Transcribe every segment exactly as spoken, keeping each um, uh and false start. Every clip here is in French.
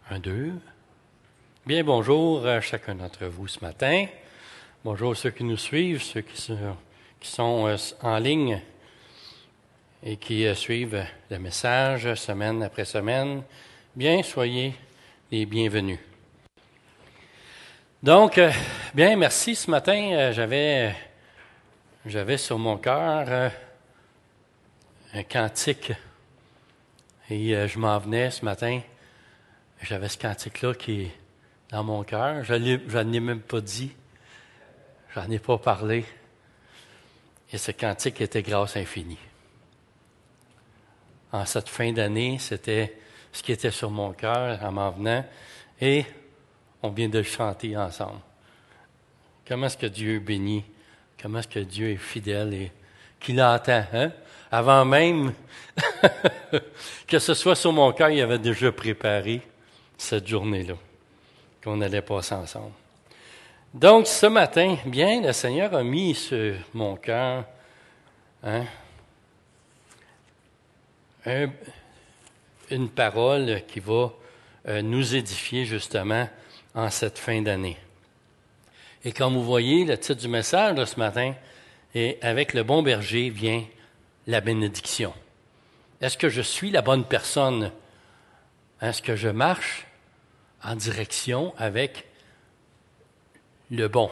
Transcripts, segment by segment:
Un, deux. Bien, bonjour à chacun d'entre vous ce matin. Bonjour à ceux qui nous suivent, ceux qui sont, qui sont euh, en ligne et qui euh, suivent le message semaine après semaine. Bien, soyez les bienvenus. Donc, euh, bien, merci. Ce matin, euh, j'avais, j'avais sur mon cœur euh, un cantique et euh, je m'en venais ce matin. J'avais ce cantique-là qui est dans mon cœur. Je n'en ai même pas dit. J'en ai pas parlé. Et ce cantique était grâce infinie. En cette fin d'année, c'était ce qui était sur mon cœur en m'en venant. Et on vient de le chanter ensemble. Comment est-ce que Dieu bénit? Comment est-ce que Dieu est fidèle et qu'il entend, hein? Avant même que ce soit sur mon cœur, il avait déjà préparé cette journée-là qu'on allait passer ensemble. Donc, ce matin, bien, le Seigneur a mis sur mon cœur hein, un, une parole qui va euh, nous édifier justement en cette fin d'année. Et comme vous voyez, le titre du message de ce matin est « Avec le bon berger vient la bénédiction ». Est-ce que je suis la bonne personne? Est-ce que je marche en direction avec le bon?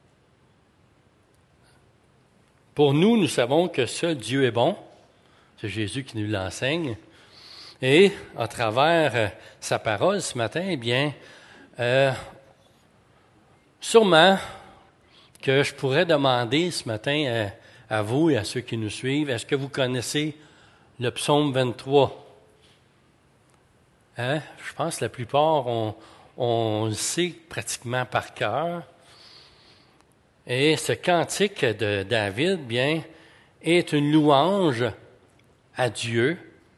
Pour nous, nous savons que seul Dieu est bon. C'est Jésus qui nous l'enseigne. Et à travers euh, sa parole ce matin, eh bien, euh, sûrement que je pourrais demander ce matin euh, à vous et à ceux qui nous suivent, est-ce que vous connaissez le psaume vingt-trois? Hein? Je pense que la plupart, on, on le sait pratiquement par cœur. Et ce cantique de David, bien, est une louange à Dieu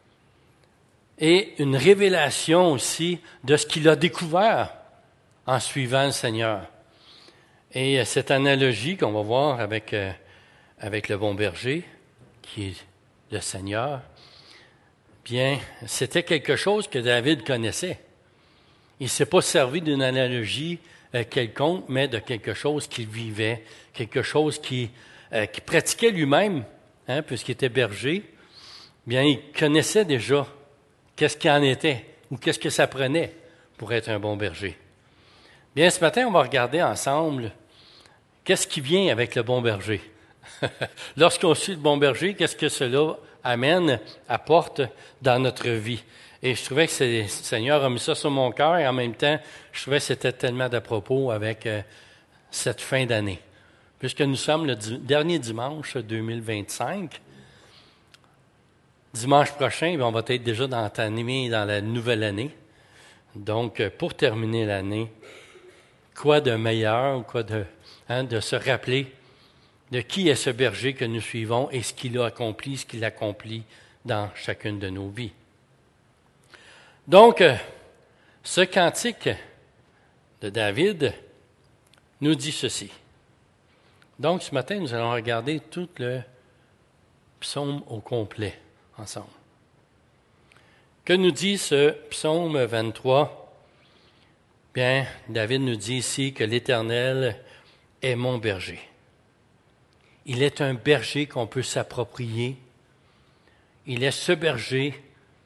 et une révélation aussi de ce qu'il a découvert en suivant le Seigneur. Et cette analogie qu'on va voir avec, euh, avec le bon berger, qui est le Seigneur, bien, c'était quelque chose que David connaissait. Il ne s'est pas servi d'une analogie euh, quelconque, mais de quelque chose qu'il vivait, quelque chose qui, euh, qui pratiquait lui-même, hein, puisqu'il était berger. Bien, il connaissait déjà qu'est-ce qu'il en était ou qu'est-ce que ça prenait pour être un bon berger. Bien, ce matin, on va regarder ensemble qu'est-ce qui vient avec le bon berger. Lorsqu'on suit le bon berger, qu'est-ce que cela amène, apporte dans notre vie. Et je trouvais que le Seigneur a mis ça sur mon cœur et en même temps, je trouvais que c'était tellement d'à propos avec euh, cette fin d'année. Puisque nous sommes le di- dernier dimanche deux mille vingt-cinq, dimanche prochain, bien, on va être déjà dans, entamé dans la nouvelle année. Donc, pour terminer l'année, quoi de meilleur, quoi de, hein, de se rappeler de qui est ce berger que nous suivons et ce qu'il a accompli, ce qu'il accomplit dans chacune de nos vies. Donc, ce cantique de David nous dit ceci. Donc, ce matin, nous allons regarder tout le psaume au complet ensemble. Que nous dit ce psaume vingt-trois? Bien, David nous dit ici que l'Éternel est mon berger. Il est un berger qu'on peut s'approprier. Il est ce berger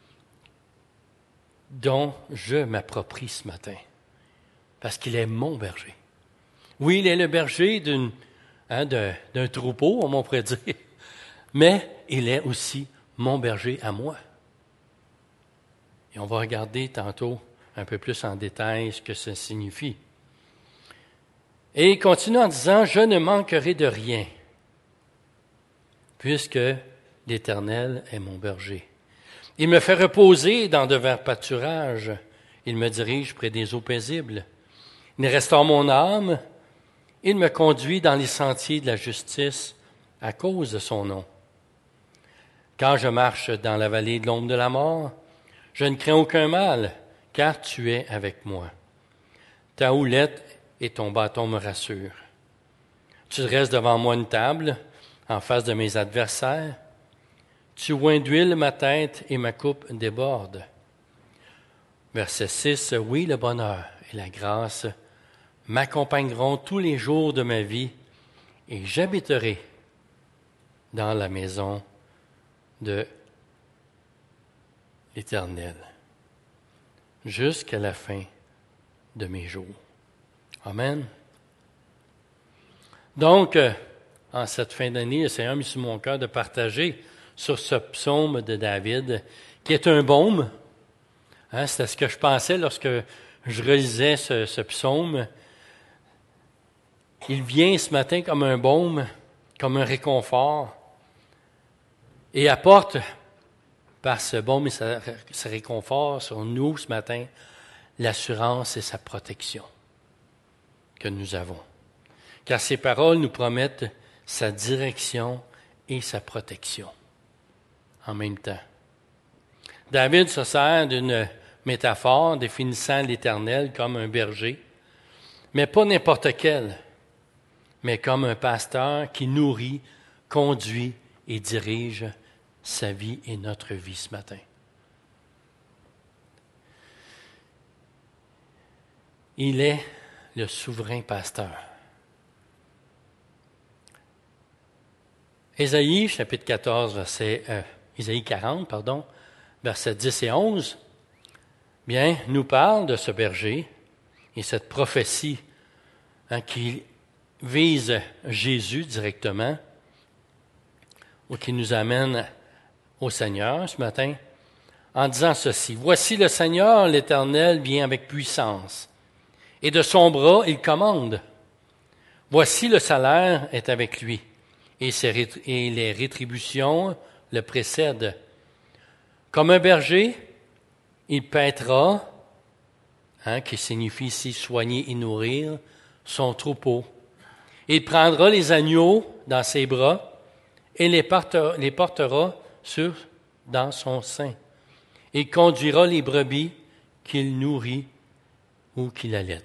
dont je m'approprie ce matin, parce qu'il est mon berger. Oui, il est le berger d'une, hein, de, d'un troupeau, on pourrait dire, mais il est aussi mon berger à moi. Et on va regarder tantôt un peu plus en détail ce que ça signifie. Et il continue en disant, « Je ne manquerai de rien, puisque l'Éternel est mon berger. Il me fait reposer dans de verts pâturages. Il me dirige près des eaux paisibles. Il restaure mon âme. Il me conduit dans les sentiers de la justice à cause de son nom. Quand je marche dans la vallée de l'ombre de la mort, je ne crains aucun mal, car tu es avec moi. Ta houlette et ton bâton me rassurent. Tu dresses devant moi une table en face de mes adversaires. Tu oins d'huile ma tête et ma coupe déborde. Verset six, « Oui, le bonheur et la grâce m'accompagneront tous les jours de ma vie et j'habiterai dans la maison de l'Éternel jusqu'à la fin de mes jours. » Amen. Donc, en cette fin d'année, le Seigneur a mis sur mon cœur de partager sur ce psaume de David, qui est un baume. Hein, c'était ce que je pensais lorsque je relisais ce, ce psaume. Il vient ce matin comme un baume, comme un réconfort, et apporte par ce baume et ce, ce réconfort sur nous ce matin l'assurance et sa protection que nous avons. Car ces paroles nous promettent sa direction et sa protection en même temps. David se sert d'une métaphore définissant l'Éternel comme un berger, mais pas n'importe quel, mais comme un pasteur qui nourrit, conduit et dirige sa vie et notre vie ce matin. Il est le souverain pasteur. Ésaïe, chapitre quatorze, verset, euh, Ésaïe quarante, pardon, versets dix et onze, bien, nous parle de ce berger et cette prophétie hein, qui vise Jésus directement ou qui nous amène au Seigneur ce matin en disant ceci. « Voici le Seigneur, l'Éternel, vient avec puissance, et de son bras il commande. Voici le salaire est avec lui, et, ses, et les rétributions le précèdent. Comme un berger, il paîtra, hein, qui signifie ici soigner et nourrir, son troupeau. Il prendra les agneaux dans ses bras et les portera, les portera sur, dans son sein. Il conduira les brebis qu'il nourrit ou qu'il allaite. »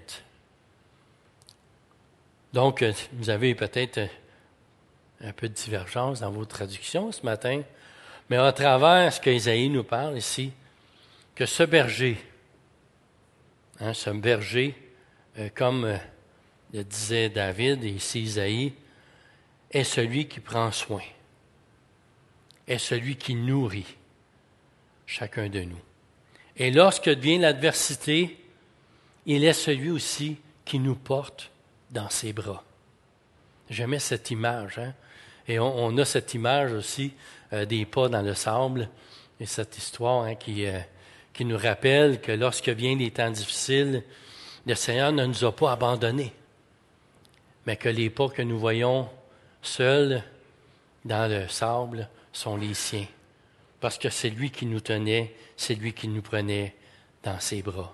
Donc, vous avez peut-être un peu de divergence dans vos traductions ce matin, mais à travers ce qu'Ésaïe nous parle ici, que ce berger, hein, ce berger, euh, comme euh, le disait David et ici Isaïe, est celui qui prend soin, est celui qui nourrit chacun de nous. Et lorsque vient l'adversité, il est celui aussi qui nous porte dans ses bras. J'aimais cette image, hein? Et on, on a cette image aussi euh, des pas dans le sable, et cette histoire hein, qui, euh, qui nous rappelle que lorsque viennent les temps difficiles, le Seigneur ne nous a pas abandonnés, mais que les pas que nous voyons seuls dans le sable sont les siens, parce que c'est lui qui nous tenait, c'est lui qui nous prenait dans ses bras.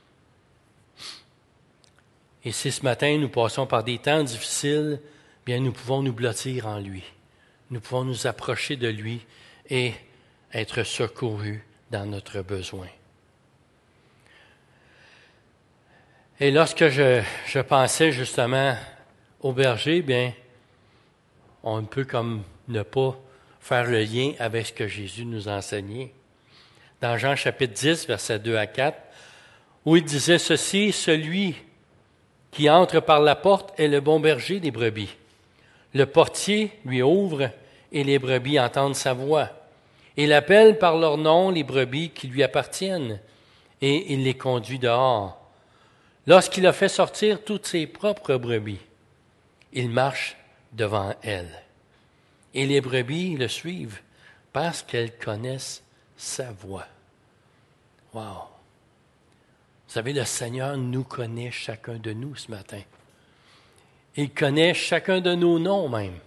Et si ce matin nous passons par des temps difficiles, bien nous pouvons nous blottir en lui. Nous pouvons nous approcher de lui et être secourus dans notre besoin. Et lorsque je, je pensais justement au berger, bien, on peut comme ne pas faire le lien avec ce que Jésus nous a enseigné. Dans Jean chapitre dix, versets deux à quatre, où il disait ceci, « Celui qui entre par la porte est le bon berger des brebis. Le portier lui ouvre et les brebis entendent sa voix. Il appelle par leur nom les brebis qui lui appartiennent et il les conduit dehors. Lorsqu'il a fait sortir toutes ses propres brebis, il marche devant elles. Et les brebis le suivent parce qu'elles connaissent sa voix. » Wow! Vous savez, le Seigneur nous connaît chacun de nous ce matin. Il connaît chacun de nos noms même.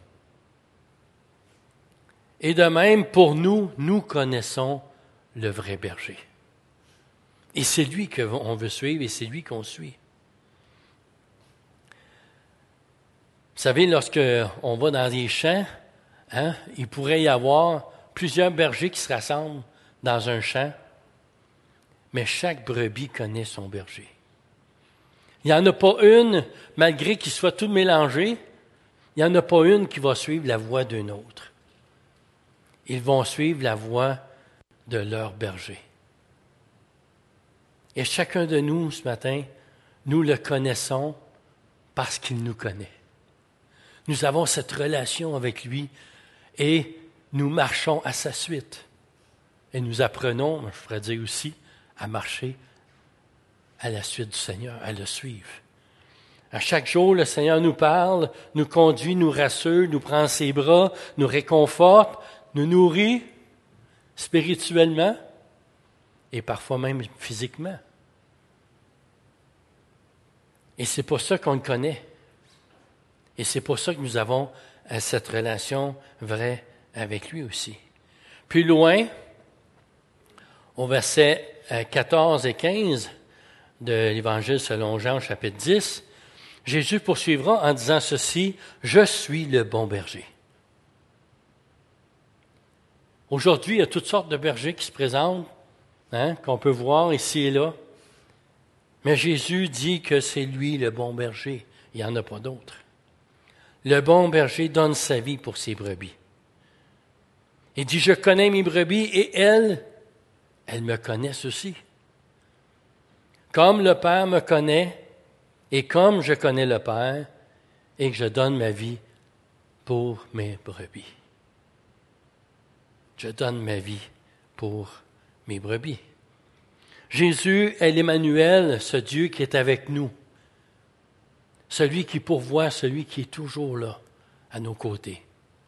Et de même, pour nous, nous connaissons le vrai berger. Et c'est lui qu'on veut suivre et c'est lui qu'on suit. Vous savez, lorsque on va dans les champs, hein, il pourrait y avoir plusieurs bergers qui se rassemblent dans un champ, mais chaque brebis connaît son berger. Il n'y en a pas une, malgré qu'ils soient tous mélangés, il n'y en a pas une qui va suivre la voie d'un autre. Ils vont suivre la voie de leur berger. Et chacun de nous, ce matin, nous le connaissons parce qu'il nous connaît. Nous avons cette relation avec lui et nous marchons à sa suite. Et nous apprenons, je pourrais dire aussi, à marcher à la suite du Seigneur, à le suivre. À chaque jour, le Seigneur nous parle, nous conduit, nous rassure, nous prend ses bras, nous réconforte, nous nourrit spirituellement et parfois même physiquement. Et c'est pour ça qu'on le connaît. Et c'est pour ça que nous avons cette relation vraie avec lui aussi. Plus loin, au verset quatorze et quinze de l'Évangile selon Jean, chapitre dix, Jésus poursuivra en disant ceci, « Je suis le bon berger. » Aujourd'hui, il y a toutes sortes de bergers qui se présentent, hein, qu'on peut voir ici et là. Mais Jésus dit que c'est lui le bon berger. Il n'y en a pas d'autre. Le bon berger donne sa vie pour ses brebis. Il dit, « Je connais mes brebis et elles, elles me connaissent aussi. Comme le Père me connaît, et comme je connais le Père, et que je donne ma vie pour mes brebis. » Je donne ma vie pour mes brebis. Jésus est l'Emmanuel, ce Dieu qui est avec nous. Celui qui pourvoit, celui qui est toujours là, à nos côtés.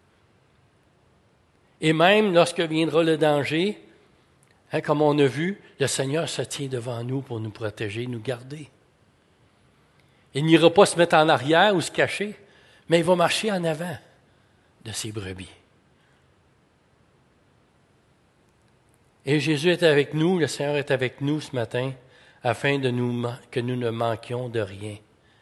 Et même lorsque viendra le danger, hein, comme on a vu, le Seigneur se tient devant nous pour nous protéger, nous garder. Il n'ira pas se mettre en arrière ou se cacher, mais il va marcher en avant de ses brebis. Et Jésus est avec nous, le Seigneur est avec nous ce matin, afin de nous, que nous ne manquions de rien.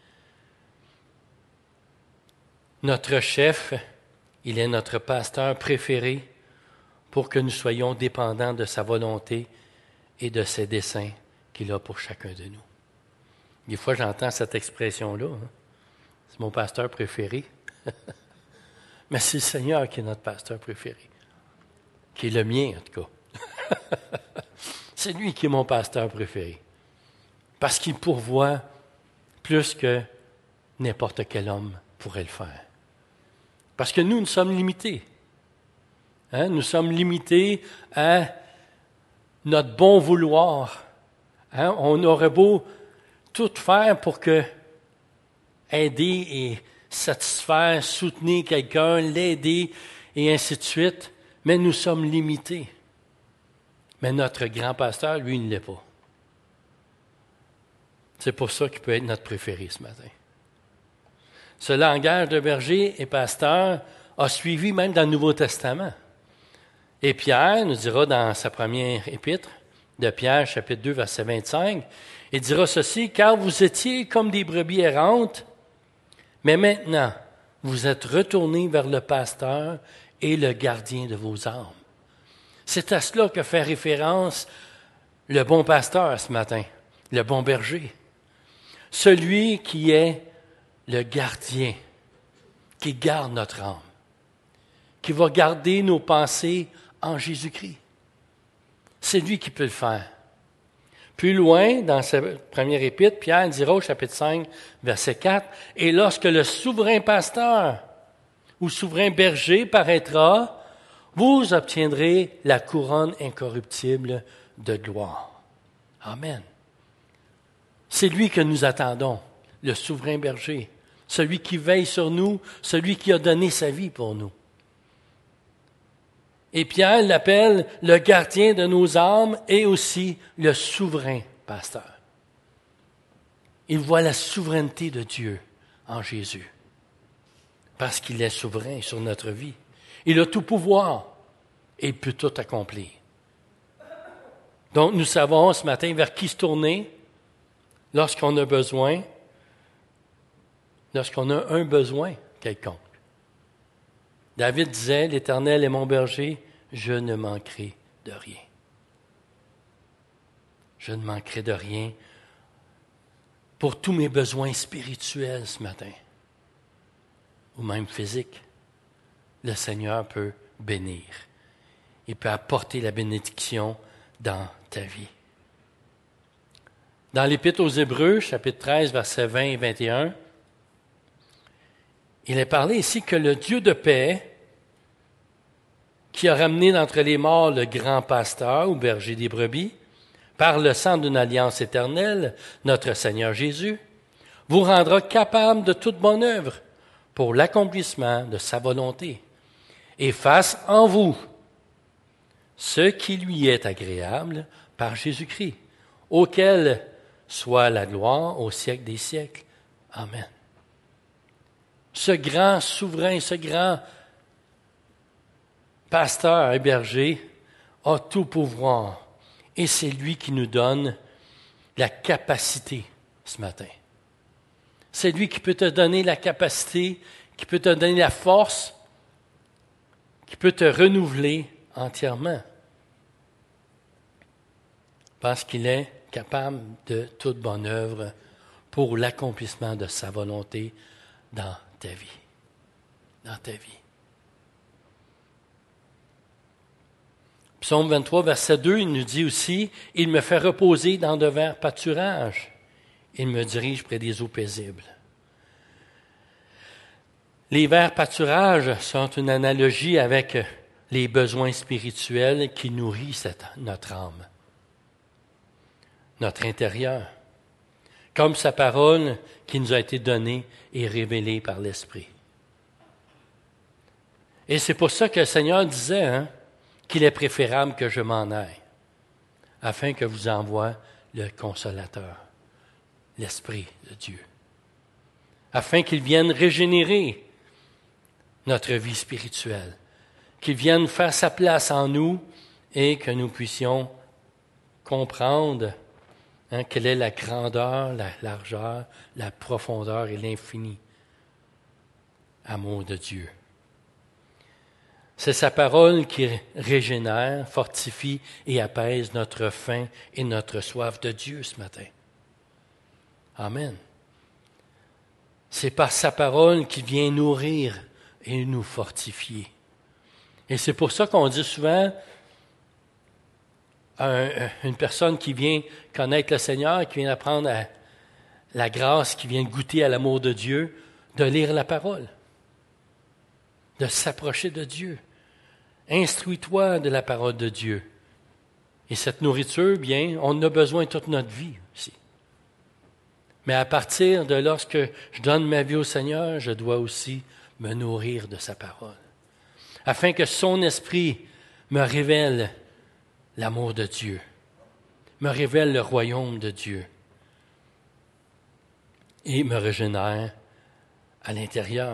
Notre chef, il est notre pasteur préféré pour que nous soyons dépendants de sa volonté et de ses desseins qu'il a pour chacun de nous. Des fois, j'entends cette expression-là. Hein. C'est mon pasteur préféré. Mais c'est le Seigneur qui est notre pasteur préféré. Qui est le mien, en tout cas. C'est lui qui est mon pasteur préféré. Parce qu'il pourvoit plus que n'importe quel homme pourrait le faire. Parce que nous, nous sommes limités. Hein? Nous sommes limités à notre bon vouloir. Hein? On aurait beau tout faire pour que aider et satisfaire, soutenir quelqu'un, l'aider et ainsi de suite, mais nous sommes limités. Mais notre grand pasteur, lui, il ne l'est pas. C'est pour ça qu'il peut être notre préféré ce matin. Ce langage de berger et pasteur a suivi même dans le Nouveau Testament. Et Pierre nous dira dans sa première épître, de Pierre, chapitre deux, verset vingt-cinq, il dira ceci, « Car vous étiez comme des brebis errantes, mais maintenant, vous êtes retournés vers le pasteur et le gardien de vos âmes. » C'est à cela que fait référence le bon pasteur ce matin, le bon berger. Celui qui est le gardien, qui garde notre âme, qui va garder nos pensées en Jésus-Christ. C'est lui qui peut le faire. Plus loin, dans sa première épître, Pierre dira au chapitre cinq, verset quatre, « Et lorsque le souverain pasteur ou souverain berger paraîtra, vous obtiendrez la couronne incorruptible de gloire. » Amen. C'est lui que nous attendons, le souverain berger, celui qui veille sur nous, celui qui a donné sa vie pour nous. Et Pierre l'appelle le gardien de nos âmes et aussi le souverain pasteur. Il voit la souveraineté de Dieu en Jésus, parce qu'il est souverain sur notre vie. Il a tout pouvoir et il peut tout accomplir. Donc nous savons ce matin vers qui se tourner lorsqu'on a besoin, lorsqu'on a un besoin quelconque. David disait, « L'Éternel est mon berger, je ne manquerai de rien. » Je ne manquerai de rien pour tous mes besoins spirituels ce matin, ou même physiques. Le Seigneur peut bénir. Il peut apporter la bénédiction dans ta vie. Dans l'Épître aux Hébreux, chapitre treize, versets vingt et vingt et un, il est parlé ici que le Dieu de paix, qui a ramené d'entre les morts le grand pasteur ou berger des brebis, par le sang d'une alliance éternelle, notre Seigneur Jésus, vous rendra capable de toute bonne œuvre pour l'accomplissement de sa volonté, et fasse en vous ce qui lui est agréable par Jésus-Christ, auquel soit la gloire au siècle des siècles. Amen. Ce grand souverain, ce grand pasteur et berger a tout pouvoir, et c'est lui qui nous donne la capacité ce matin. C'est lui qui peut te donner la capacité, qui peut te donner la force, qui peut te renouveler entièrement. Parce qu'il est capable de toute bonne œuvre pour l'accomplissement de sa volonté dans ta vie. Dans ta vie. Psaume vingt-trois, verset deux, il nous dit aussi, « Il me fait reposer dans de verts pâturages. Il me dirige près des eaux paisibles. » Les verts pâturages sont une analogie avec les besoins spirituels qui nourrissent notre âme, notre intérieur, comme sa parole qui nous a été donnée et révélée par l'Esprit. Et c'est pour ça que le Seigneur disait hein, qu'il est préférable que je m'en aille, afin que vous envoie le Consolateur, l'Esprit de Dieu, afin qu'il vienne régénérer notre vie spirituelle, qu'il vienne faire sa place en nous et que nous puissions comprendre hein, quelle est la grandeur, la largeur, la profondeur et l'infini amour de Dieu. C'est sa parole qui régénère, fortifie et apaise notre faim et notre soif de Dieu ce matin. Amen. C'est par sa parole qui vient nourrir et nous fortifier. Et c'est pour ça qu'on dit souvent à un, une personne qui vient connaître le Seigneur, qui vient apprendre à la grâce, qui vient goûter à l'amour de Dieu, de lire la parole, de s'approcher de Dieu. Instruis-toi de la parole de Dieu. Et cette nourriture, bien, on en a besoin toute notre vie aussi. Mais à partir de lorsque je donne ma vie au Seigneur, je dois aussi me nourrir de sa parole, afin que son esprit me révèle l'amour de Dieu, me révèle le royaume de Dieu et me régénère à l'intérieur.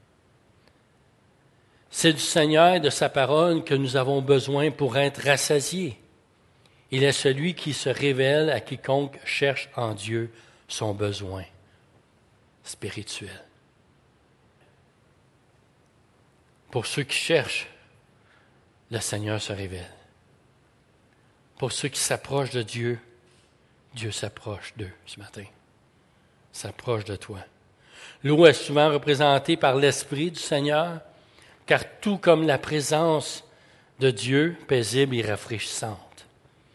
C'est du Seigneur et de sa parole que nous avons besoin pour être rassasiés. Il est celui qui se révèle à quiconque cherche en Dieu son besoin spirituel. Pour ceux qui cherchent, le Seigneur se révèle. Pour ceux qui s'approchent de Dieu, Dieu s'approche d'eux ce matin. S'approche de toi. L'eau est souvent représentée par l'Esprit du Seigneur, car tout comme la présence de Dieu, paisible et rafraîchissante.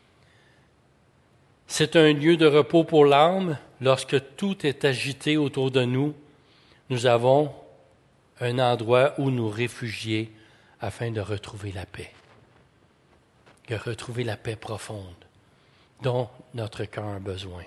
C'est un lieu de repos pour l'âme. Lorsque tout est agité autour de nous, nous avons un endroit où nous réfugier afin de retrouver la paix. De retrouver la paix profonde dont notre cœur a besoin.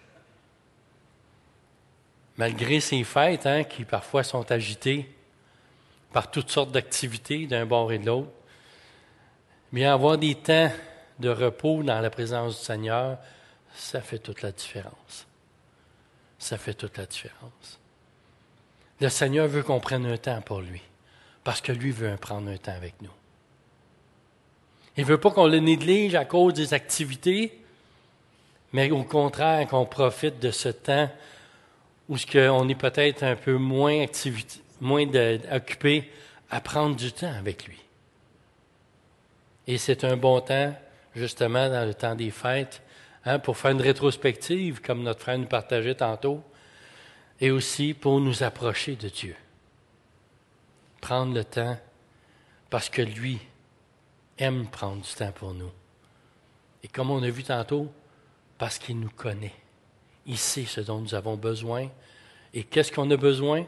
Malgré ces fêtes hein, qui parfois sont agitées par toutes sortes d'activités d'un bord et de l'autre, bien avoir des temps de repos dans la présence du Seigneur, ça fait toute la différence. Ça fait toute la différence. Le Seigneur veut qu'on prenne un temps pour lui, parce que lui veut prendre un temps avec nous. Il ne veut pas qu'on le néglige à cause des activités, mais au contraire qu'on profite de ce temps où on est peut-être un peu moins, activité, moins de, occupé à prendre du temps avec lui. Et c'est un bon temps, justement, dans le temps des fêtes, hein, pour faire une rétrospective, comme notre frère nous partageait tantôt, et aussi pour nous approcher de Dieu. Prendre le temps, parce que lui aime prendre du temps pour nous. Et comme on a vu tantôt, parce qu'il nous connaît. Il sait ce dont nous avons besoin. Et qu'est-ce qu'on a besoin?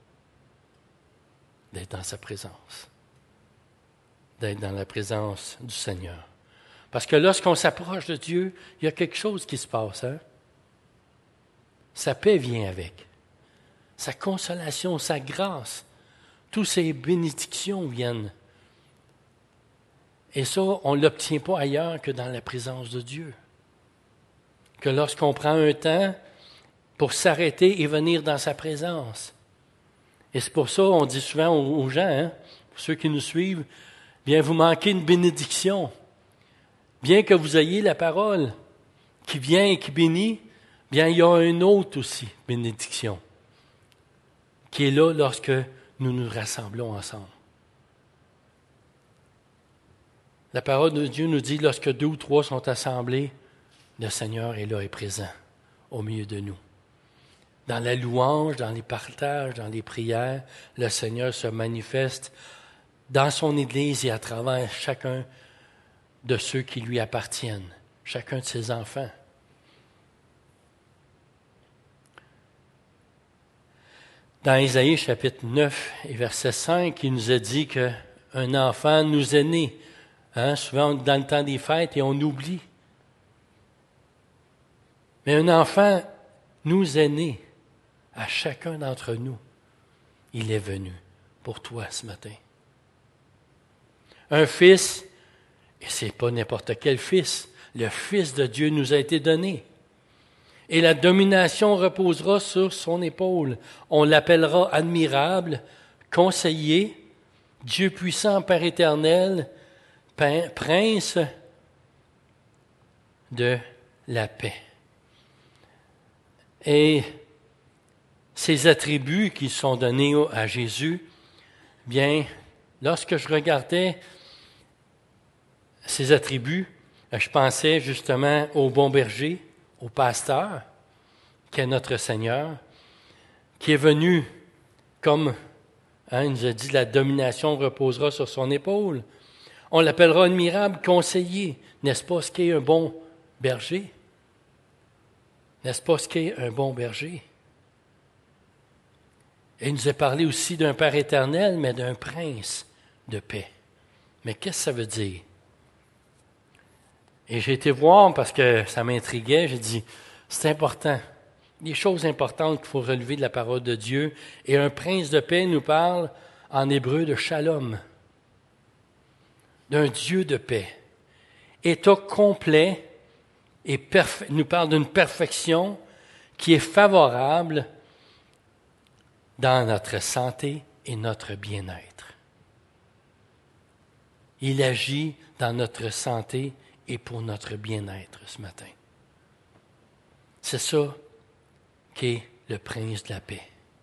D'être dans sa présence. D'être dans la présence du Seigneur. Parce que lorsqu'on s'approche de Dieu, il y a quelque chose qui se passe. Hein? Sa paix vient avec. Sa consolation, sa grâce. Toutes ces bénédictions viennent. Et ça, on ne l'obtient pas ailleurs que dans la présence de Dieu. Que lorsqu'on prend un temps pour s'arrêter et venir dans sa présence. Et c'est pour ça qu'on dit souvent aux gens, hein, pour ceux qui nous suivent, bien, vous manquez une bénédiction. Bien que vous ayez la parole qui vient et qui bénit, bien, il y a une autre aussi, bénédiction, qui est là lorsque nous nous rassemblons ensemble. La parole de Dieu nous dit, lorsque deux ou trois sont assemblés, le Seigneur est là et présent au milieu de nous. Dans la louange, dans les partages, dans les prières, le Seigneur se manifeste dans son Église et à travers chacun de ceux qui lui appartiennent, chacun de ses enfants. Dans Isaïe chapitre neuf et verset cinq, il nous a dit qu'un enfant nous est né. Hein, souvent dans le temps des fêtes et on oublie. Mais un enfant nous est né à chacun d'entre nous. Il est venu pour toi ce matin. Un fils, et ce n'est pas n'importe quel fils, le Fils de Dieu nous a été donné. Et la domination reposera sur son épaule. On l'appellera admirable, conseiller, Dieu puissant, Père éternel, prince de la paix. Et ces attributs qui sont donnés à Jésus, bien, lorsque je regardais ces attributs, je pensais justement au bon berger, au pasteur, qui est notre Seigneur, qui est venu comme, hein, il nous a dit, la domination reposera sur son épaule. On l'appellera admirable conseiller. N'est-ce pas ce qu'est un bon berger? N'est-ce pas ce qu'est un bon berger? Et il nous a parlé aussi d'un Père éternel, mais d'un prince de paix. Mais qu'est-ce que ça veut dire? Et j'ai été voir parce que ça m'intriguait. J'ai dit, c'est important. Des choses importantes qu'il faut relever de la parole de Dieu. Et un prince de paix nous parle en hébreu de shalom, d'un Dieu de paix. État complet et parfait, nous parle d'une perfection qui est favorable dans notre santé et notre bien-être. Il agit dans notre santé et pour notre bien-être ce matin. C'est ça qu'est le prince de la paix.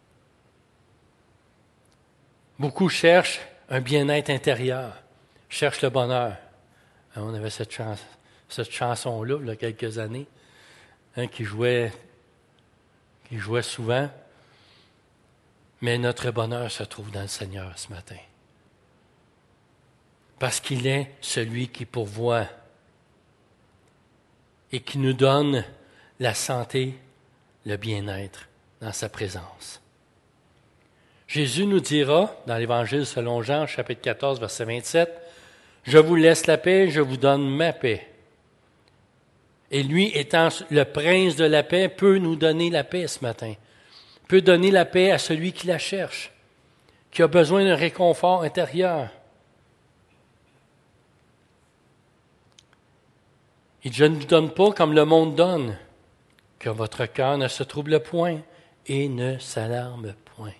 Beaucoup cherchent un bien-être intérieur, cherchent le bonheur. On avait cette, chans- cette chanson-là, il y a quelques années, hein, qui jouait, qui jouait souvent. Mais notre bonheur se trouve dans le Seigneur ce matin. Parce qu'il est celui qui pourvoit et qui nous donne la santé, le bien-être dans sa présence. Jésus nous dira, dans l'Évangile selon Jean, chapitre quatorze, verset vingt-sept, « Je vous laisse la paix, je vous donne ma paix. » Et lui, étant le prince de la paix, peut nous donner la paix ce matin. Peut donner la paix à celui qui la cherche, qui a besoin d'un réconfort intérieur. Il dit, je ne vous donne pas comme le monde donne, que votre cœur ne se trouble point et ne s'alarme point.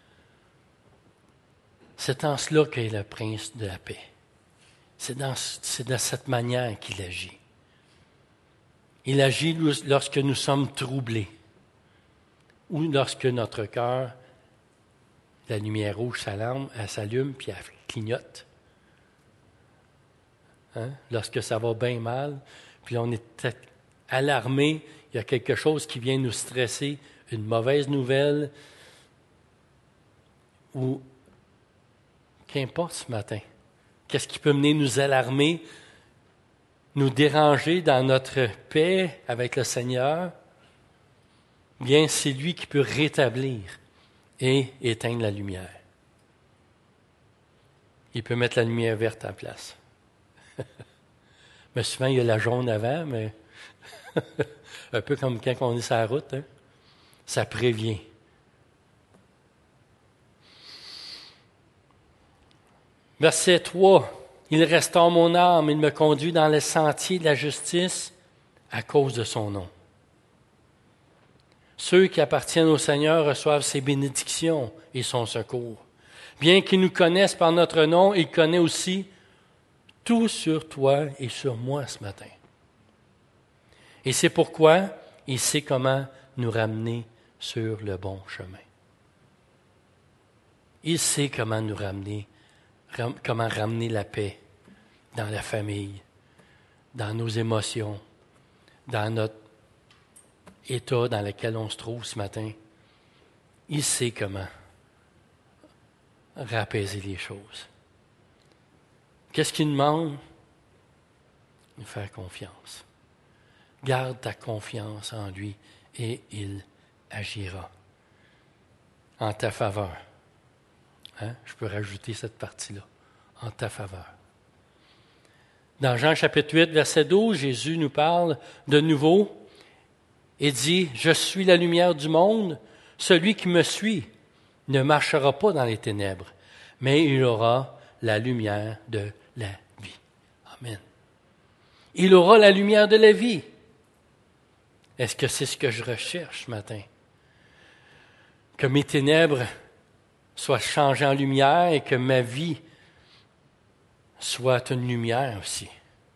C'est en cela qu'est le prince de la paix. C'est dans, c'est de cette manière qu'il agit. Il agit lorsque nous sommes troublés ou lorsque notre cœur, la lumière rouge s'allume, elle s'allume puis elle clignote. Hein? Lorsque ça va bien mal, puis on est alarmé, il y a quelque chose qui vient nous stresser, une mauvaise nouvelle, ou qu'importe ce matin. Qu'est-ce qui peut mener nous alarmer, nous déranger dans notre paix avec le Seigneur? bien c'est lui qui peut rétablir et éteindre la lumière. Il peut mettre la lumière verte à la place. Mais souvent, il y a la jaune avant, mais un peu comme quand on est sur la route, hein? Ça prévient. Verset trois. Il restaure mon âme, il me conduit dans les sentiers de la justice à cause de son nom. Ceux qui appartiennent au Seigneur reçoivent ses bénédictions et son secours. Bien qu'il nous connaisse par notre nom, il connaît aussi tout sur toi et sur moi ce matin. Et c'est pourquoi il sait comment nous ramener sur le bon chemin. Il sait comment nous ramener, ram, comment ramener la paix dans la famille, dans nos émotions, dans notre état dans lequel on se trouve ce matin. Il sait comment rapaiser les choses. Qu'est-ce qu'il demande? Nous faire confiance. Garde ta confiance en lui et il agira en ta faveur. Hein? Je peux rajouter cette partie-là, en ta faveur. Dans Jean chapitre huit, verset douze, Jésus nous parle de nouveau et dit « Je suis la lumière du monde, celui qui me suit ne marchera pas dans les ténèbres, mais il aura la lumière de la vie. » Amen. Il aura la lumière de la vie. Est-ce que c'est ce que je recherche ce matin? Que mes ténèbres soient changées en lumière et que ma vie soit une lumière aussi.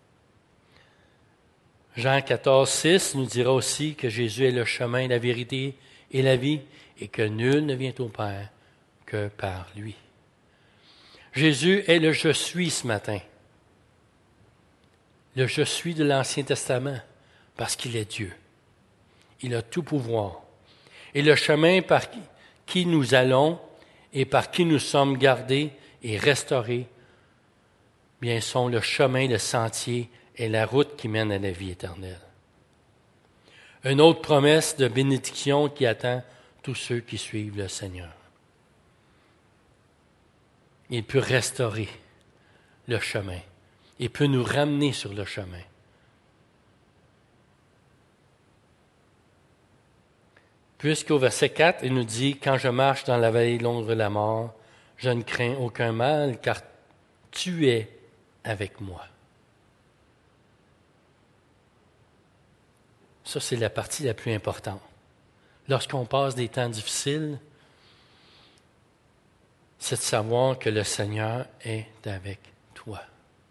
Jean quatorze, six nous dira aussi que Jésus est le chemin, la vérité et la vie et que nul ne vient au Père que par lui. Jésus est le « je suis » ce matin. Le « je suis » de l'Ancien Testament parce qu'il est Dieu. Il a tout pouvoir. Et le chemin par qui nous allons et par qui nous sommes gardés et restaurés, bien sont le chemin, le sentier et la route qui mène à la vie éternelle. Une autre promesse de bénédiction qui attend tous ceux qui suivent le Seigneur. Il peut restaurer le chemin. Il peut nous ramener sur le chemin. Puisqu'au verset quatre, il nous dit « Quand je marche dans la vallée de l'ombre de la mort, je ne crains aucun mal, car tu es avec moi. » Ça, c'est la partie la plus importante. Lorsqu'on passe des temps difficiles, c'est de savoir que le Seigneur est avec toi.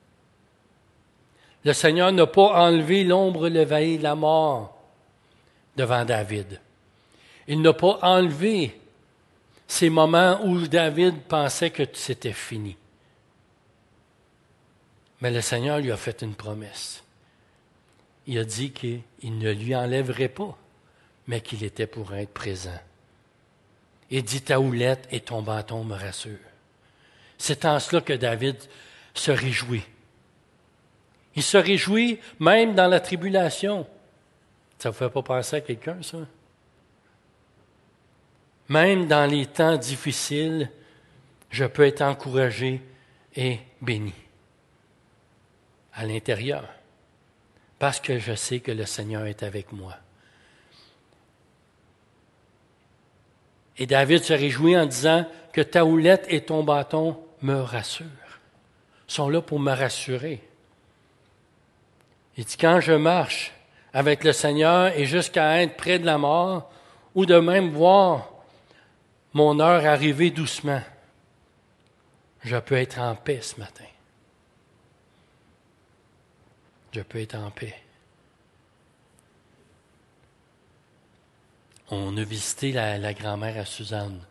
Le Seigneur n'a pas enlevé l'ombre de la vallée de la mort devant David. Il n'a pas enlevé ces moments où David pensait que c'était fini. Mais le Seigneur lui a fait une promesse. Il a dit qu'il ne lui enlèverait pas, mais qu'il était pour être présent. Il dit, ta houlette et ton bâton me rassurent. C'est en cela que David se réjouit. Il se réjouit même dans la tribulation. Ça ne vous fait pas penser à quelqu'un, ça? Même dans les temps difficiles, je peux être encouragé et béni à l'intérieur, parce que je sais que le Seigneur est avec moi. Et David se réjouit en disant que ta houlette et ton bâton me rassurent, sont là pour me rassurer. Il dit, quand je marche avec le Seigneur et jusqu'à être près de la mort, ou de même voir mon heure arriver doucement, je peux être en paix ce matin. Je peux être en paix. On a visité la, la grand-mère à Suzanne.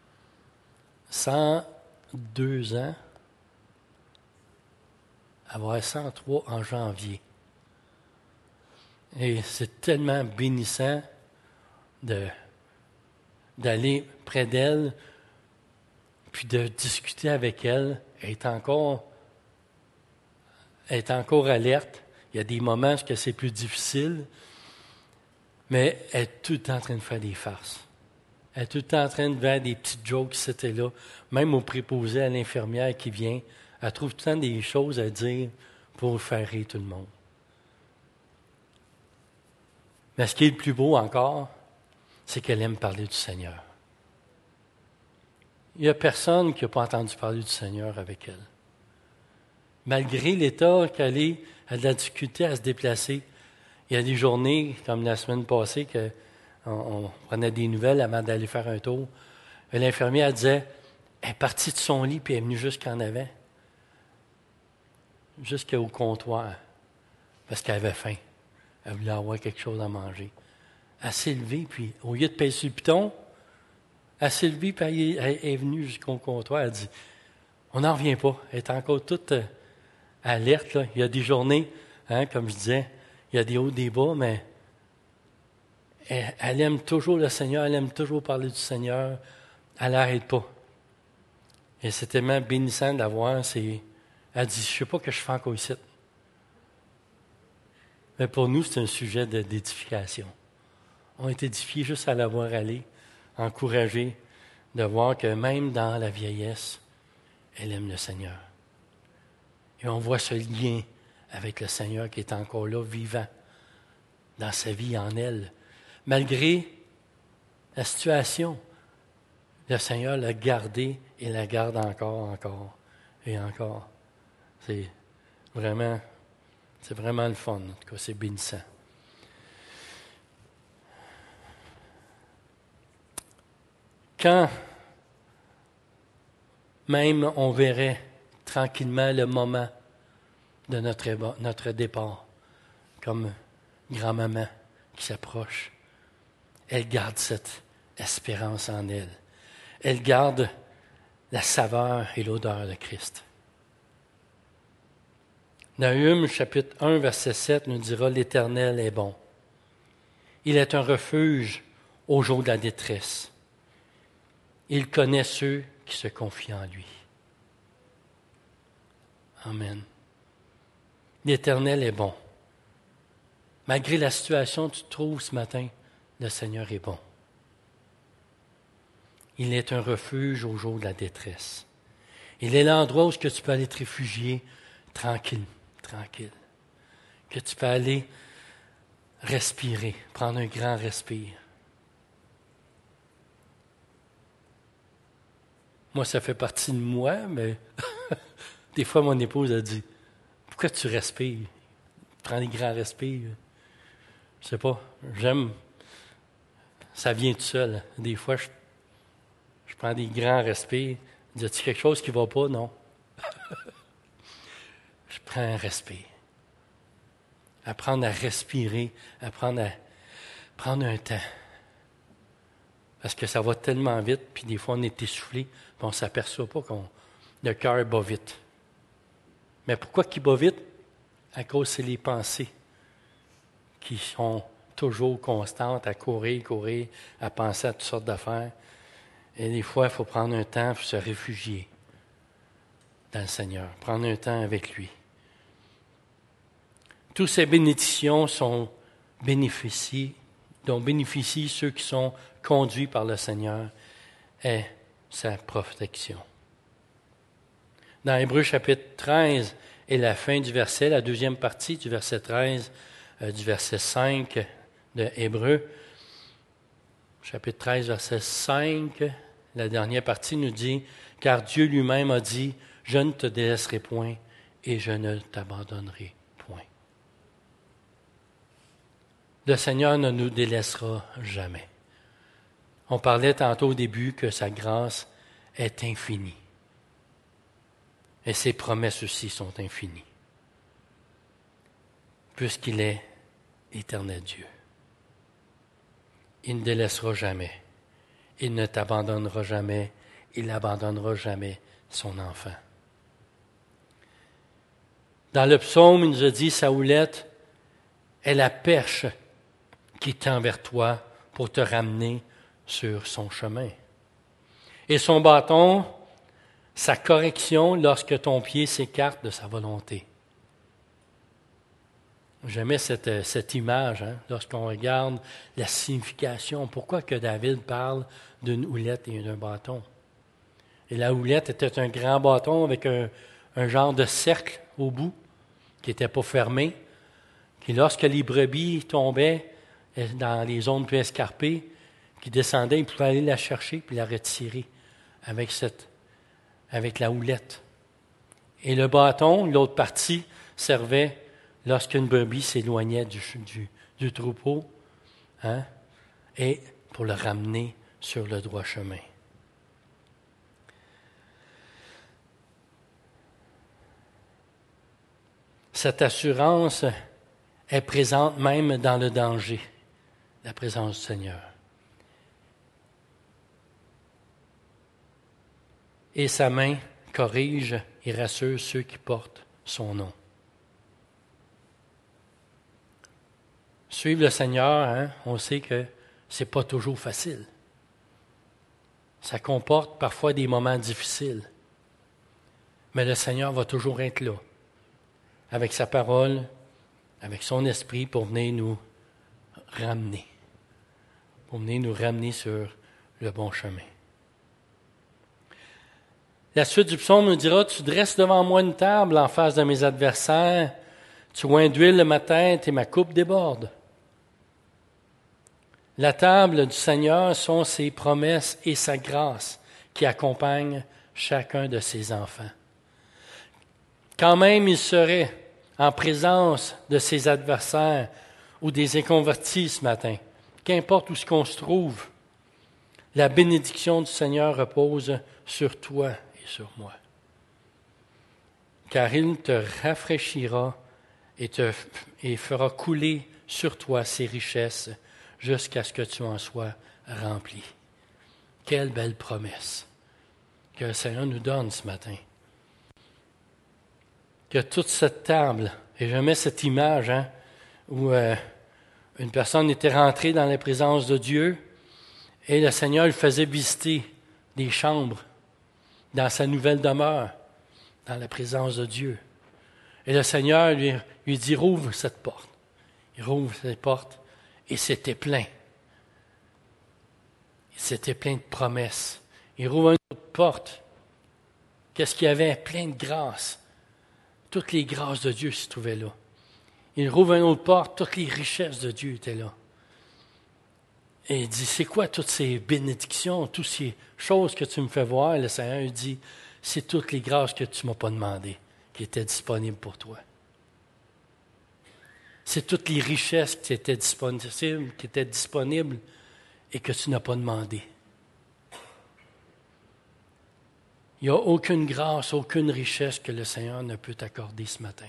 cent deux ans, avoir cent trois en janvier. Et c'est tellement bénissant de, d'aller près d'elle, puis de discuter avec elle. Elle est encore, elle est encore alerte. Il y a des moments où c'est plus difficile, mais elle est tout le temps en train de faire des farces. Elle est tout le temps en train de faire des petites jokes, c'était là. Même au préposé à l'infirmière qui vient, elle trouve tout le temps des choses à dire pour faire rire tout le monde. Mais ce qui est le plus beau encore, c'est qu'elle aime parler du Seigneur. Il n'y a personne qui n'a pas entendu parler du Seigneur avec elle. Malgré l'état qu'elle est, elle a de la difficulté à se déplacer. Il y a des journées, comme la semaine passée, qu'on on prenait des nouvelles avant d'aller faire un tour. Et l'infirmière elle disait, elle est partie de son lit puis elle est venue jusqu'en avant, jusqu'au comptoir, parce qu'elle avait faim. Elle voulait avoir quelque chose à manger. Elle s'est levée, puis au lieu de payer sur le piton, elle s'est levée, puis elle est, elle est venue jusqu'au comptoir. Elle dit, on n'en revient pas. Elle est encore toute euh, alerte. Là. Il y a des journées, hein, comme je disais, il y a des hauts, des bas, mais elle, elle aime toujours le Seigneur, elle aime toujours parler du Seigneur. Elle n'arrête pas. Et c'est tellement bénissant de la voir. C'est, elle dit, je ne sais pas ce que je fais encore ici. Mais pour nous, c'est un sujet de, d'édification. On est édifiés juste à la voir aller, encouragés de voir que même dans la vieillesse, elle aime le Seigneur. Et on voit ce lien avec le Seigneur qui est encore là, vivant, dans sa vie, en elle. Malgré la situation, le Seigneur l'a gardée et la garde encore, encore et encore. C'est vraiment, c'est vraiment le fun. En tout cas, c'est bénissant. Quand même on verrait tranquillement le moment de notre, notre départ, comme grand-maman qui s'approche, elle garde cette espérance en elle. Elle garde la saveur et l'odeur de Christ. Nahum, chapitre un, verset sept, nous dira « L'Éternel est bon. Il est un refuge au jour de la détresse. Il connaît ceux qui se confient en lui. » Amen. L'Éternel est bon. Malgré la situation que tu trouves ce matin, le Seigneur est bon. Il est un refuge au jour de la détresse. Il est l'endroit où tu peux aller te réfugier tranquille, tranquille. Que tu peux aller respirer, prendre un grand respire. Moi, ça fait partie de moi, mais des fois, mon épouse a dit, « Pourquoi tu respires? Prends des grands respires. » Je sais pas, j'aime, ça vient tout seul. Des fois, je, je prends des grands respires. Y a-t-il quelque chose qui ne va pas? Non. Je prends un respire. Apprendre à respirer, apprendre à prendre un temps. Parce que ça va tellement vite, puis des fois on est essoufflé, puis on ne s'aperçoit pas que le cœur bat vite. Mais pourquoi qu'il bat vite? À cause c'est les pensées qui sont toujours constantes à courir, courir, à penser à toutes sortes d'affaires. Et des fois, il faut prendre un temps pour se réfugier dans le Seigneur, prendre un temps avec lui. Toutes ces bénédictions sont bénéficiées, dont bénéficient ceux qui sont conduits par le Seigneur et sa protection. Dans Hébreux chapitre treize et la fin du verset, la deuxième partie du verset treize, euh, du verset cinq de Hébreux, chapitre treize, verset cinq, la dernière partie nous dit « Car Dieu lui-même a dit, je ne te délaisserai point et je ne t'abandonnerai point. » Le Seigneur ne nous délaissera jamais. On parlait tantôt au début que sa grâce est infinie. Et ses promesses aussi sont infinies. Puisqu'il est éternel Dieu. Il ne délaissera jamais. Il ne t'abandonnera jamais. Il n'abandonnera jamais son enfant. Dans le psaume, il nous a dit, sa houlette est la perche qui tend vers toi pour te ramener sur son chemin. Et son bâton, sa correction lorsque ton pied s'écarte de sa volonté. J'aimais cette, cette image, hein, lorsqu'on regarde la signification. Pourquoi que David parle d'une houlette et d'un bâton? Et la houlette était un grand bâton avec un, un genre de cercle au bout qui n'était pas fermé, qui, lorsque les brebis tombaient dans les zones plus escarpées, qui descendaient, ils pouvaient aller la chercher puis la retirer avec, cette, avec la houlette. Et le bâton, l'autre partie, servait lorsqu'une brebis s'éloignait du, du, du troupeau, hein, et pour le ramener sur le droit chemin. Cette assurance est présente même dans le danger, la présence du Seigneur. Et sa main corrige et rassure ceux qui portent son nom. Suivre le Seigneur, hein, on sait que ce n'est pas toujours facile. Ça comporte parfois des moments difficiles. Mais le Seigneur va toujours être là, avec sa parole, avec son esprit pour venir nous ramener, pour venir nous ramener sur le bon chemin. La suite du psaume nous dira, « Tu dresses devant moi une table en face de mes adversaires, tu oins d'huile ma tête et ma coupe déborde. » La table du Seigneur sont ses promesses et sa grâce qui accompagnent chacun de ses enfants. Quand même il serait en présence de ses adversaires ou des inconvertis ce matin, qu'importe où ce qu'on se trouve, la bénédiction du Seigneur repose sur toi et sur moi. Car il te rafraîchira et te et fera couler sur toi ses richesses jusqu'à ce que tu en sois rempli. Quelle belle promesse que le Seigneur nous donne ce matin. Que toute cette table, et je mets cette image hein, où euh, une personne était rentrée dans la présence de Dieu et le Seigneur lui faisait visiter des chambres dans sa nouvelle demeure, dans la présence de Dieu. Et le Seigneur lui, lui dit, rouvre cette porte. Il rouvre cette porte et c'était plein. C'était plein de promesses. Il rouvre une autre porte. Qu'est-ce qu'il y avait? Plein de grâces. Toutes les grâces de Dieu se trouvaient là. Il rouvre une autre porte, toutes les richesses de Dieu étaient là. Et il dit, c'est quoi toutes ces bénédictions, toutes ces choses que tu me fais voir? Le Seigneur il dit, c'est toutes les grâces que tu ne m'as pas demandées, qui étaient disponibles pour toi. C'est toutes les richesses qui étaient disponibles, qui étaient disponibles et que tu n'as pas demandées. Il n'y a aucune grâce, aucune richesse que le Seigneur ne peut t'accorder ce matin.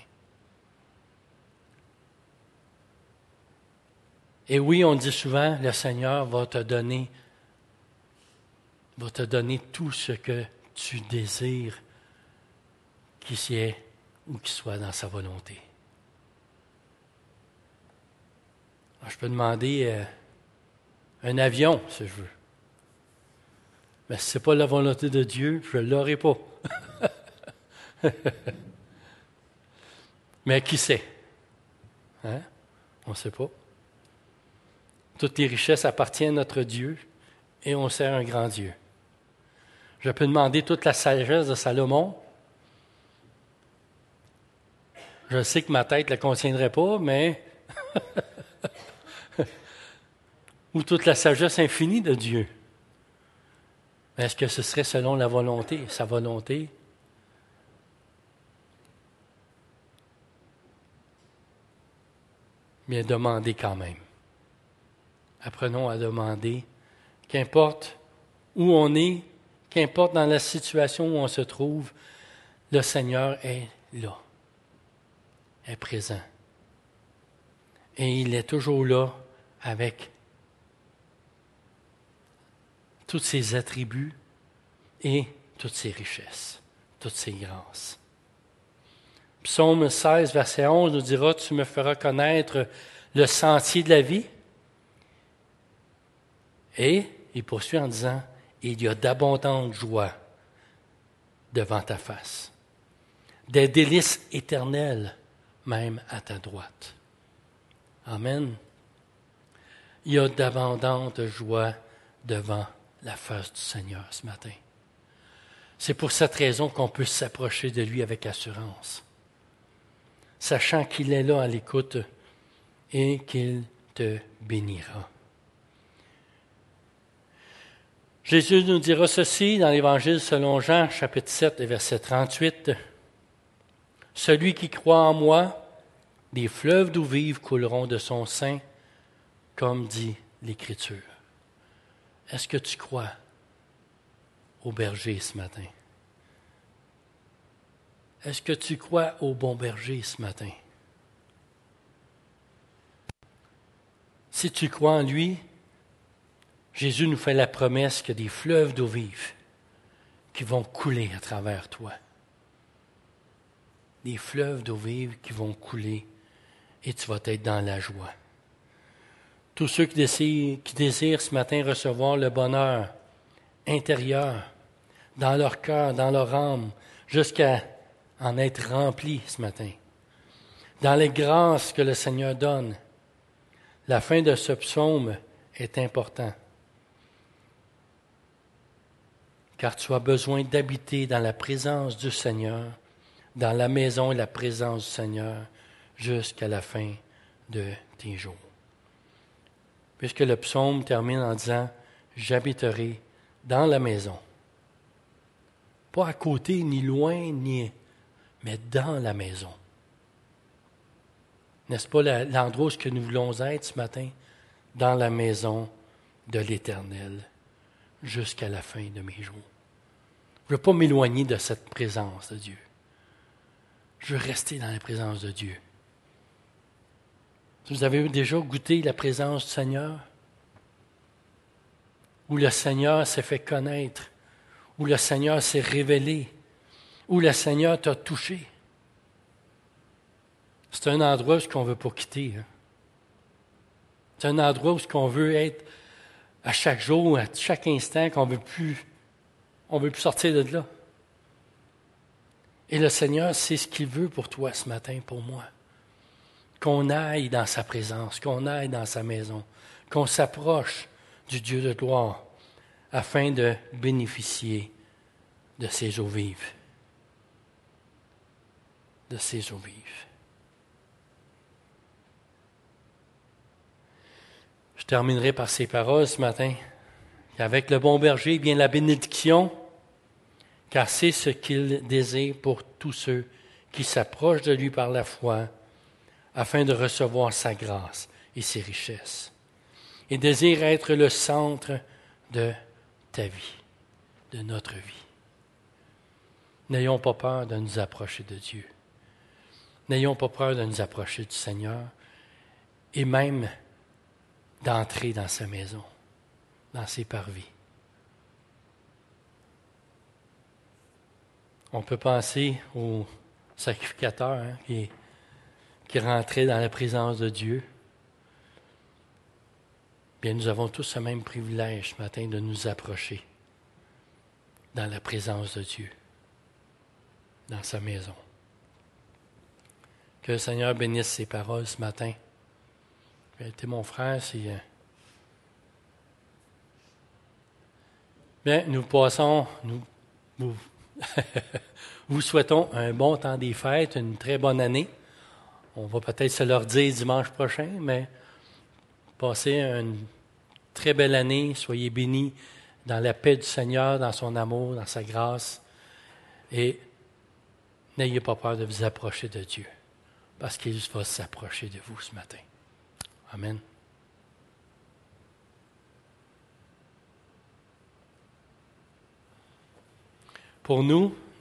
Et oui, on dit souvent, le Seigneur va te donner, va te donner tout ce que tu désires qu'il y ait ou qu'il soit dans sa volonté. Alors, je peux demander euh, un avion, si je veux. Mais si ce n'est pas la volonté de Dieu, je ne l'aurai pas. Mais qui sait? Hein? On ne sait pas. Toutes les richesses appartiennent à notre Dieu et on sert un grand Dieu. Je peux demander toute la sagesse de Salomon. Je sais que ma tête ne la contiendrait pas, mais... ou toute la sagesse infinie de Dieu. Mais est-ce que ce serait selon la volonté, sa volonté? Bien, demandez quand même. Apprenons à demander, qu'importe où on est, qu'importe dans la situation où on se trouve, le Seigneur est là, est présent. Et il est toujours là avec tous ses attributs et toutes ses richesses, toutes ses grâces. Psaume seize, verset onze nous dira, « Tu me feras connaître le sentier de la vie. » Et il poursuit en disant, « Il y a d'abondantes joies devant ta face, des délices éternelles même à ta droite. » Amen. Il y a d'abondantes joies devant la face du Seigneur ce matin. C'est pour cette raison qu'on peut s'approcher de lui avec assurance, sachant qu'il est là à l'écoute et qu'il te bénira. Jésus nous dira ceci dans l'Évangile selon Jean, chapitre sept, verset trente-huit. « Celui qui croit en moi, des fleuves d'eau vive couleront de son sein, comme dit l'Écriture. » Est-ce que tu crois au berger ce matin? Est-ce que tu crois au bon berger ce matin? Si tu crois en lui, Jésus nous fait la promesse qu'il y a des fleuves d'eau vive qui vont couler à travers toi. Des fleuves d'eau vive qui vont couler et tu vas être dans la joie. Tous ceux qui désirent, qui désirent ce matin recevoir le bonheur intérieur dans leur cœur, dans leur âme, jusqu'à en être remplis ce matin. Dans les grâces que le Seigneur donne, la fin de ce psaume est importante. Car tu as besoin d'habiter dans la présence du Seigneur, dans la maison et la présence du Seigneur, jusqu'à la fin de tes jours. Puisque le psaume termine en disant « J'habiterai dans la maison ». Pas à côté, ni loin, ni... mais dans la maison. N'est-ce pas l'endroit où nous voulons être ce matin? Dans la maison de l'Éternel, jusqu'à la fin de mes jours. Je ne veux pas m'éloigner de cette présence de Dieu. Je veux rester dans la présence de Dieu. Vous avez déjà goûté la présence du Seigneur? Où le Seigneur s'est fait connaître, où le Seigneur s'est révélé, où le Seigneur t'a touché. C'est un endroit où on ne veut pas quitter. Hein? C'est un endroit où on veut être à chaque jour, à chaque instant, qu'on veut plus, on ne veut plus sortir de là. Et le Seigneur, c'est ce qu'il veut pour toi ce matin, pour moi. Qu'on aille dans sa présence, qu'on aille dans sa maison, qu'on s'approche du Dieu de gloire afin de bénéficier de ses eaux vives. De ses eaux vives. Je terminerai par ces paroles ce matin. Avec le bon berger vient la bénédiction, car c'est ce qu'il désire pour tous ceux qui s'approchent de lui par la foi, afin de recevoir sa grâce et ses richesses. Il désire être le centre de ta vie, de notre vie. N'ayons pas peur de nous approcher de Dieu. N'ayons pas peur de nous approcher du Seigneur et même d'entrer dans sa maison, dans ses parvis. On peut penser au sacrificateur hein, qui, qui rentrait dans la présence de Dieu. Bien, nous avons tous ce même privilège ce matin de nous approcher dans la présence de Dieu, dans sa maison. Que le Seigneur bénisse ses paroles ce matin. Tu es mon frère, c'est... Bien, nous passons, nous vous, vous souhaitons un bon temps des fêtes, une très bonne année. On va peut-être se leur dire dimanche prochain, mais passez une très belle année, soyez bénis dans la paix du Seigneur, dans son amour, dans sa grâce. Et n'ayez pas peur de vous approcher de Dieu, parce qu'il va s'approcher de vous ce matin. Amen. Pour nous,